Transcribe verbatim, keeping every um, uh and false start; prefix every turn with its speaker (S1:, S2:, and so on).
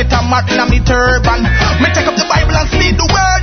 S1: get a mat in a me turban. Me take up the Bible and speak the word.